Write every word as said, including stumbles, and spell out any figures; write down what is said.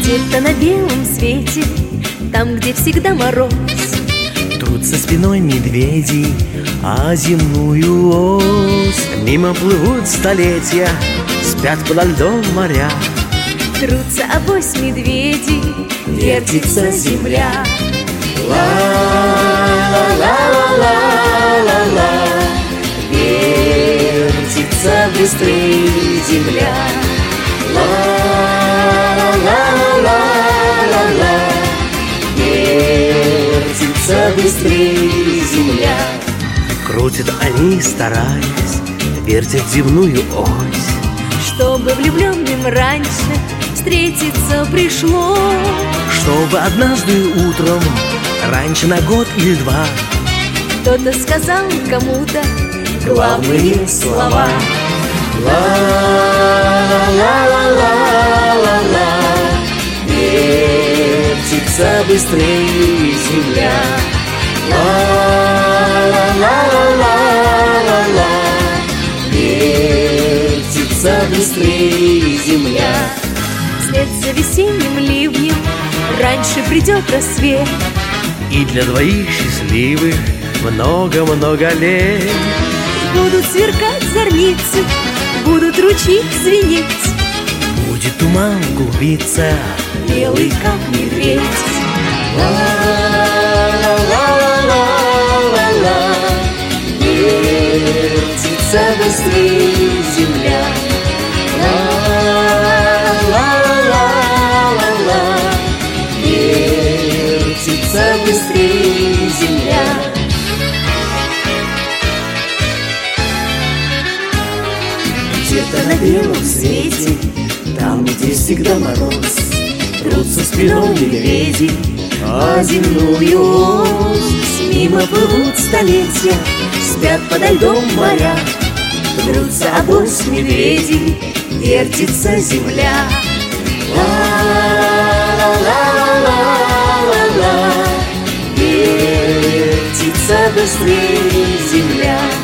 Где-то на белом свете, там, где всегда мороз, трутся спиной медведи о земную ось. Мимо плывут столетия, спят подо льдом моря. трутся авось медведи, вертится земля. Ла-ла-ла-ла-ла-ла, вертится быстрее земля. Ла-ла-ла-ла-ла, вертится быстрее земля. Крутят они, стараясь, вертят земную ось, Чтобы влюбленным раньше встретиться пришлось, чтобы однажды утром, раньше на год или два, кто-то сказал кому-то главные слова. Ла-ла-ла-ла-ла-ла, вертится быстрее земля. Ла-ла-ла-ла-ла, вертится быстрее земля. Вслед за весенним ливнем раньше придет рассвет, И для двоих счастливых много-много лет. будут сверкать зорницы, будут ручьи звенеть, Будет туман клубиться, белый как медведь. ла-ла-ла-ла-ла-ла, вертится быстрее земля. Ла-ла-ла-ла-ла, вертится быстрее земля. Где-то на белом свете, там, где всегда мороз, трутся спиной медведи о земную ось. Мимо плывут столетия, спят подо льдом моря, трутся авось медведи, вертится земля. Ла-ла-ла-ла-ла, вертится быстрее земля.